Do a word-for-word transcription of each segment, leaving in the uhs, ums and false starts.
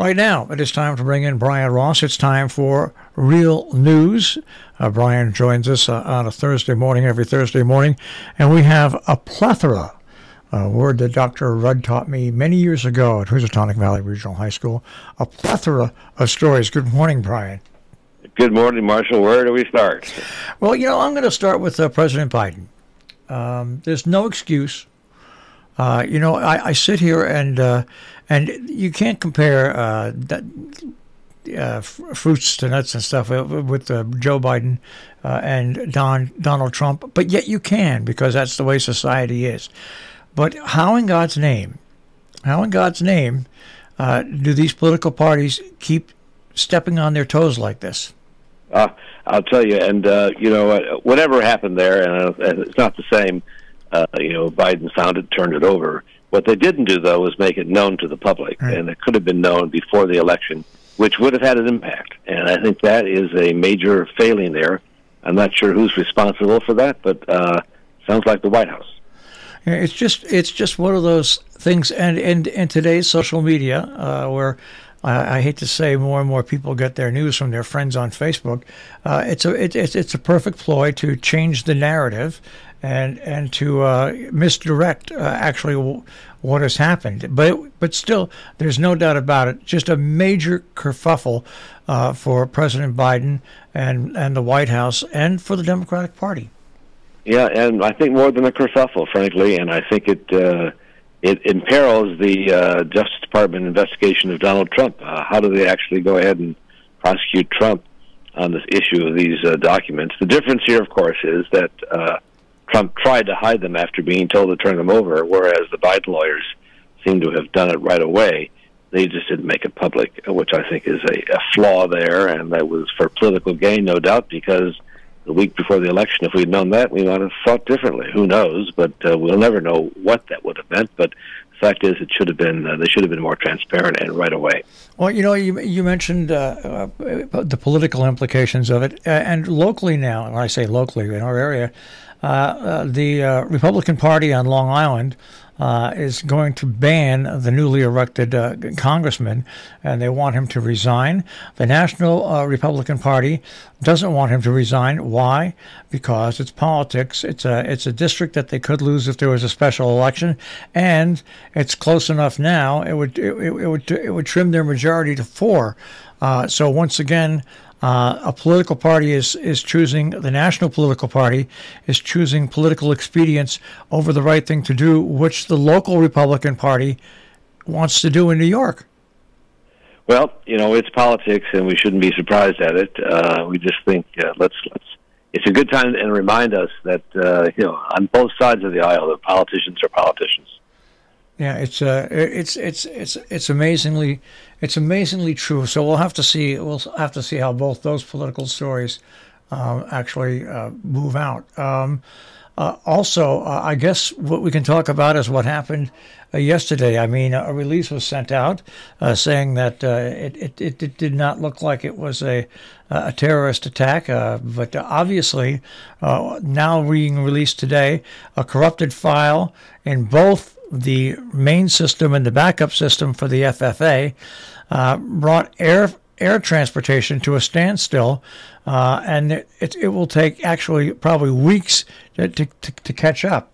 Right now, it is time to bring in Brian Ross. It's time for Real News. Uh, Brian joins us uh, on a Thursday morning, every Thursday morning, and we have a plethora, a word that Doctor Rudd taught me many years ago at Housatonic Valley Regional High School, a plethora of stories. Good morning, Brian. Good morning, Marshall. Where do we start? Well, you know, I'm going to start with uh, President Biden. Um, there's no excuse. Uh, you know, I, I sit here and uh, and you can't compare uh, that, uh, f- fruits to nuts and stuff with uh, Joe Biden uh, and Don Donald Trump, but yet you can, because that's the way society is. But how in God's name, how in God's name uh, do these political parties keep stepping on their toes like this? Uh, I'll tell you, and, uh, you know, uh, whatever happened there, and, uh, and it's not the same, uh, you know, Biden found it, turned it over. What they didn't do, though, was make it known to the public, right. And it could have been known before the election, which would have had an impact. And I think that is a major failing there. I'm not sure who's responsible for that, but uh, sounds like the White House. Yeah, it's just it's just one of those things, and in, in today's social media, uh, where I, I hate to say more and more people get their news from their friends on Facebook. Uh, it's a it, it's it's a perfect ploy to change the narrative, and and to uh, misdirect uh, actually w- what has happened. But but still, there's no doubt about it. Just a major kerfuffle uh, for President Biden and and the White House and for the Democratic Party. Yeah, and I think more than a kerfuffle, frankly, and I think it. Uh, It imperils the uh, Justice Department investigation of Donald Trump. Uh, how do they actually go ahead and prosecute Trump on this issue of these uh, documents? The difference here, of course, is that uh, Trump tried to hide them after being told to turn them over, whereas the Biden lawyers seem to have done it right away. They just didn't make it public, which I think is a, a flaw there, and that was for political gain, no doubt, because the week before the election, if we'd known that, we might have thought differently. Who knows? But uh, we'll never know what that would have meant. But the fact is, it should have been uh, they should have been more transparent and right away. Well, you know, you you mentioned uh, uh, the political implications of it, uh, and locally now, when I say locally in our area, uh, uh, the uh, Republican Party on Long Island Uh, is going to ban the newly elected uh, congressman, and they want him to resign. The National uh, Republican Party doesn't want him to resign. Why? Because it's politics. It's a it's a district that they could lose if there was a special election, and it's close enough now. It would it, it would it would trim their majority to four. Uh, so once again, Uh, a political party is, is choosing, the National Political Party is choosing political expedience over the right thing to do, which the local Republican Party wants to do in New York. Well, you know, it's politics, and we shouldn't be surprised at it. Uh, we just think uh, let's let's. It's a good time to remind us that uh, you know, on both sides of the aisle, the politicians are politicians. Yeah, it's uh, it's it's it's it's amazingly, it's amazingly true. So we'll have to see. We'll have to see how both those political stories uh, actually uh, move out. Um, uh, also, uh, I guess what we can talk about is what happened uh, yesterday. I mean, a release was sent out uh, saying that uh, it, it it it did not look like it was a a terrorist attack, uh, but obviously uh, now being released today, a corrupted file in both the main system and the backup system for the F F A uh, brought air air transportation to a standstill, uh, and it, it it will take actually probably weeks to, to to catch up.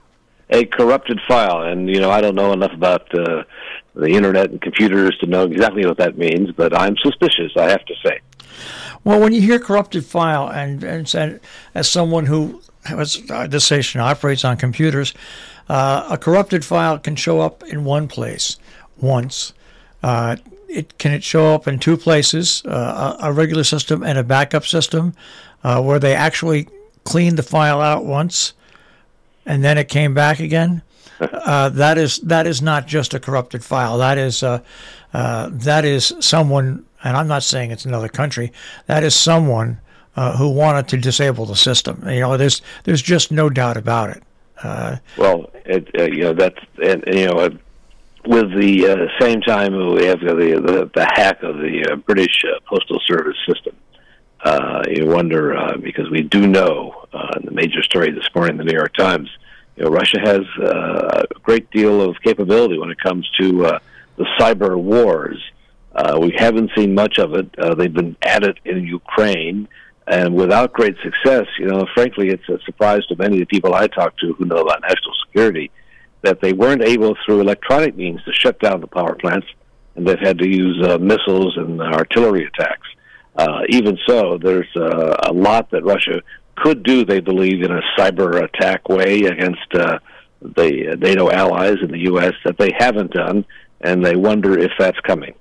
A corrupted file, and you know, I don't know enough about uh, the internet and computers to know exactly what that means, but I'm suspicious, I have to say. Well, when you hear corrupted file, and, and as someone who has, uh, this station operates on computers, Uh, a corrupted file can show up in one place once. Uh, it can it show up in two places, uh, a, a regular system and a backup system, uh, where they actually cleaned the file out once, and then it came back again. Uh, that is that is not just a corrupted file. That is uh, uh, that is someone, and I'm not saying it's another country. That is someone uh, who wanted to disable the system. You know, there's there's just no doubt about it. Uh, well, it, uh, you know that's and, you know uh, with the uh, same time we have the the, the hack of the uh, British uh, Postal Service system. Uh, you wonder uh, because we do know uh, in the major story this morning in the New York Times, you know, Russia has uh, a great deal of capability when it comes to uh, the cyber wars. Uh, we haven't seen much of it. Uh, they've been at it in Ukraine, and without great success. You know, frankly, it's a surprise to many of the people I talk to who know about national security that they weren't able, through electronic means, to shut down the power plants, and they've had to use uh, missiles and artillery attacks. Uh, even so, there's uh, a lot that Russia could do, they believe, in a cyber attack way against uh, the NATO allies in the U S that they haven't done, and they wonder if that's coming.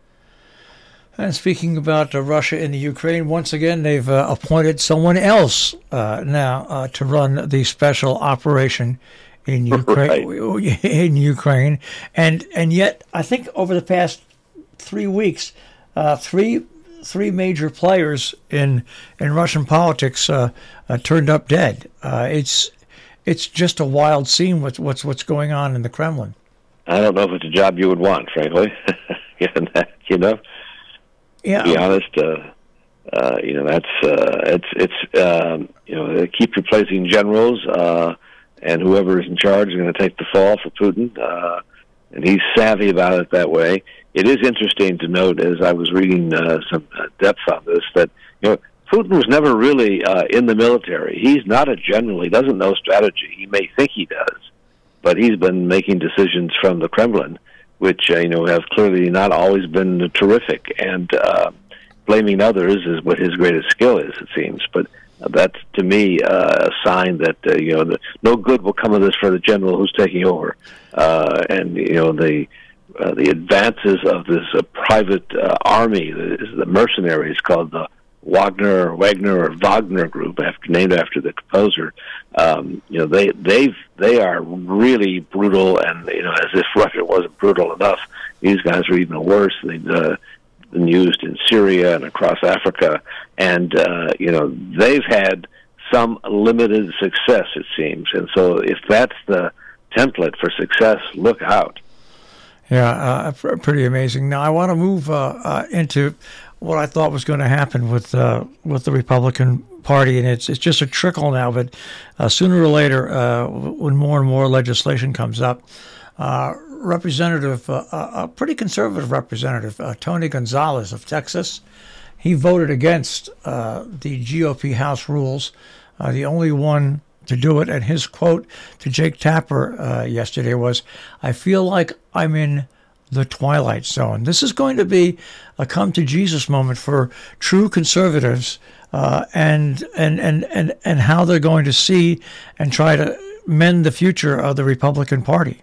And speaking about uh, Russia and the Ukraine, once again, they've uh, appointed someone else uh, now uh, to run the special operation in Ukraine. Right. In Ukraine, and and yet, I think over the past three weeks, uh, three three major players in in Russian politics uh, uh, turned up dead. Uh, it's it's just a wild scene. What's what's what's going on in the Kremlin? I don't know if it's a job you would want, frankly. You know. Yeah. To be honest, uh, uh, you know, that's uh, it's it's um, you know, they keep replacing generals, uh, and whoever is in charge is going to take the fall for Putin, uh, and he's savvy about it that way. It is interesting to note, as I was reading uh, some depth on this, that you know, Putin was never really uh, in the military. He's not a general. He doesn't know strategy. He may think he does, but he's been making decisions from the Kremlin, which uh, you know, have clearly not always been terrific, and uh, blaming others is what his greatest skill is, it seems. But uh, that's, to me, uh, a sign that uh, you know, the, no good will come of this for the general who's taking over, uh, and you know, the uh, the advances of this uh, private uh, army, the, the mercenaries called the Wagner, or Wagner, or Wagner Group, after, named after the composer. Um, you know, they they've they are really brutal, and you know, as if Russia wasn't brutal enough, these guys are even worse. They've uh, been used in Syria and across Africa, and uh, you know, they've had some limited success, it seems. And so, if that's the template for success, look out. Yeah, uh, pretty amazing. Now, I want to move uh, uh, into what I thought was going to happen with uh, with the Republican Party, and it's it's just a trickle now. But uh, sooner or later, uh, when more and more legislation comes up, uh, Representative, uh, a pretty conservative representative, uh, Tony Gonzalez of Texas, he voted against uh, the G O P House rules, uh, the only one to do it. And his quote to Jake Tapper uh, yesterday was, "I feel like I'm in the twilight zone." This is going to be a come to Jesus moment for true conservatives, uh, and, and and and and how they're going to see and try to mend the future of the Republican Party.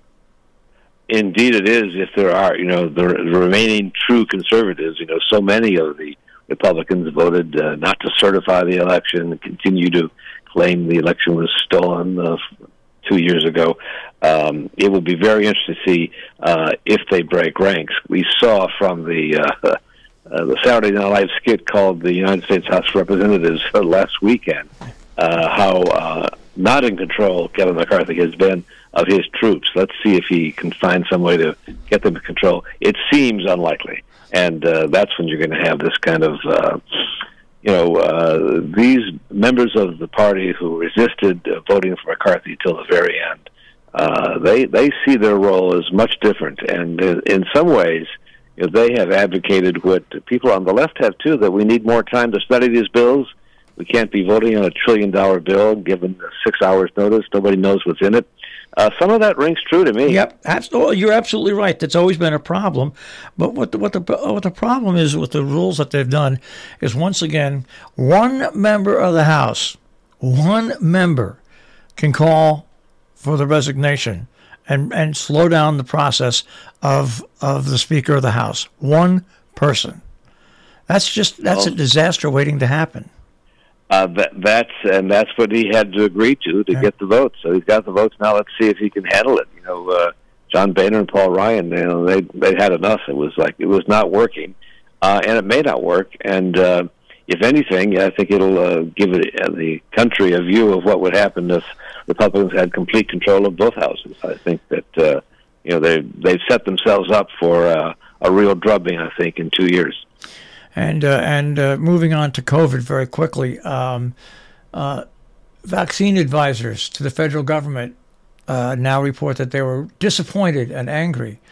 Indeed, it is. If there are, you know, the remaining true conservatives, you know, so many of the Republicans voted uh, not to certify the election and continue to claim the election was stolen uh, two years ago. Um, it will be very interesting to see uh, if they break ranks. We saw from the uh, uh, the Saturday Night Live skit called the United States House of Representatives uh, last weekend uh, how uh, not in control Kevin McCarthy has been of his troops. Let's see if he can find some way to get them in control. It seems unlikely, and uh, that's when you're going to have this kind of uh, you know, uh, these members of the party who resisted uh, voting for McCarthy till the very end, uh, they they see their role as much different, and uh, in some ways, you know, they have advocated what people on the left have too, that we need more time to study these bills. We can't be voting on a trillion-dollar bill given six hours' notice. Nobody knows what's in it. Uh, some of that rings true to me. Yep, absolutely. You're absolutely right. That's always been a problem. But what the, what the what the problem is with the rules that they've done is, once again, one member of the House, one member, can call for the resignation and and slow down the process of of the Speaker of the House. One person. That's just that's oh. a disaster waiting to happen. Uh, that, that's and that's what he had to agree to to yeah. get the votes. So he's got the votes now. Let's see if he can handle it. You know, uh, John Boehner and Paul Ryan, you know, they they had enough. It was like it was not working, uh, and it may not work. And uh, if anything, I think it'll uh, give it, uh, the country a view of what would happen if Republicans had complete control of both houses. I think that uh, you know they they've set themselves up for uh, a real drubbing. I think in two years. And uh, and uh, moving on to COVID very quickly, um, uh, vaccine advisors to the federal government uh, now report that they were disappointed and angry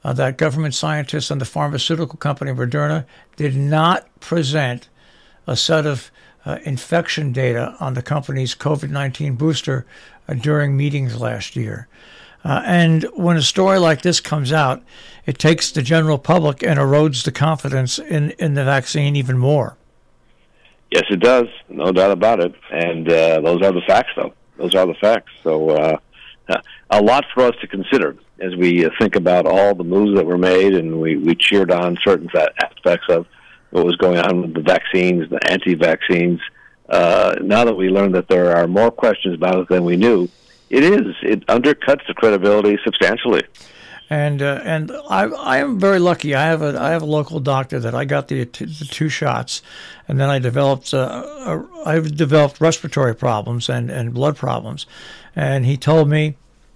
uh, that government scientists and the pharmaceutical company Moderna did not present a set of uh, infection data on the company's COVID nineteen booster uh, during meetings last year. Uh, and when a story like this comes out, it takes the general public and erodes the confidence in, in the vaccine even more. Yes, it does. No doubt about it. And uh, those are the facts, though. Those are the facts. So uh, a lot for us to consider as we uh, think about all the moves that were made, and we, we cheered on certain aspects of what was going on with the vaccines, the anti-vaccines. Uh, now that we learned that there are more questions about it than we knew, it is. It undercuts the credibility substantially. And uh, and I I am very lucky. I have a I have a local doctor that I got the, the two shots, and then I developed uh, a, I've developed respiratory problems and, and blood problems, and he told me,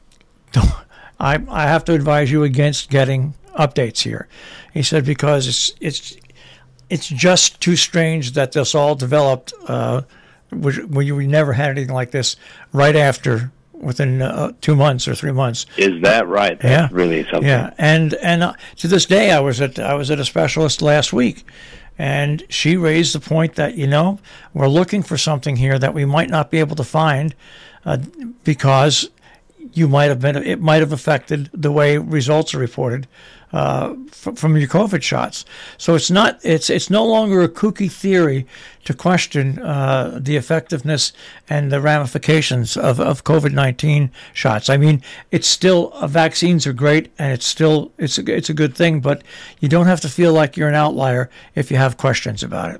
I I have to advise you against getting updates here. He said because it's it's it's just too strange that this all developed. Uh, we we never had anything like this right after. Within uh, two months or three months. Is that right? That's yeah, really something. Yeah, and and uh, to this day, I was at I was at a specialist last week, and she raised the point that you know we're looking for something here that we might not be able to find uh, because you might have been it might have affected the way results are reported uh, f- from your COVID shots. So it's not it's it's no longer a kooky theory to question uh, the effectiveness and the ramifications of, of COVID nineteen shots. I mean, it's still uh, vaccines are great, and it's still it's a, it's a good thing, but you don't have to feel like you're an outlier if you have questions about it.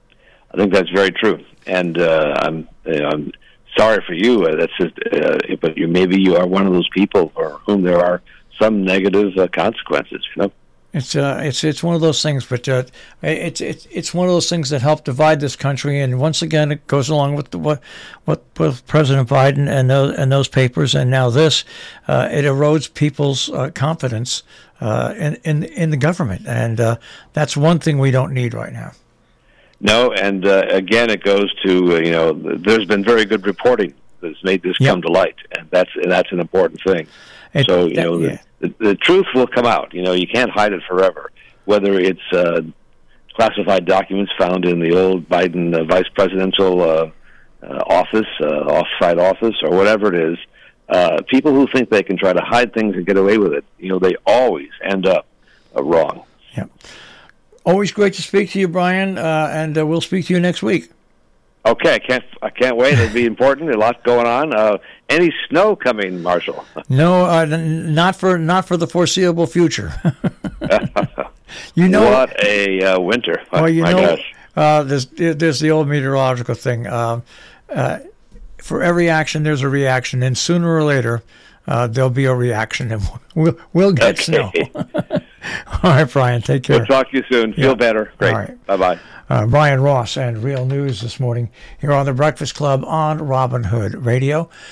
I think that's very true, and uh, I'm you know, I'm sorry for you. Uh, that's just, uh, but you maybe you are one of those people for whom there are some negative uh, consequences. You know. It's uh, it's it's one of those things, but uh, it's it's it's one of those things that help divide this country. And once again, it goes along with the, what what with President Biden and those and those papers, and now this, uh, it erodes people's uh, confidence uh, in in in the government, and uh, that's one thing we don't need right now. No, and uh, again, it goes to uh, you know, there's been very good reporting that's made this Yep. come to light, and that's and that's an important thing. It, so you that, know, yeah. the, the truth will come out. You know, you can't hide it forever. Whether it's uh, classified documents found in the old Biden uh, vice presidential uh, uh, office, uh, off-site office, or whatever it is, uh, people who think they can try to hide things and get away with it, you know, they always end up uh, wrong. Yeah. Always great to speak to you, Brian, uh, and uh, we'll speak to you next week. Okay, I can't. I can't wait. It'll be important. A lot going on. Uh, any snow coming, Marshall? No, uh, n- not for not for the foreseeable future. You know what a uh, winter! Well, you My know, gosh. uh, there's there's the old meteorological thing. Um, uh, for every action, there's a reaction, and sooner or later, uh, there'll be a reaction, and we'll we'll get snow. Okay. All right, Brian. Take care. We'll talk to you soon. Feel Yeah. better. Great. All right. Bye bye. Uh, Brian Ross and Real News this morning here on the Breakfast Club on Robin Hood Radio.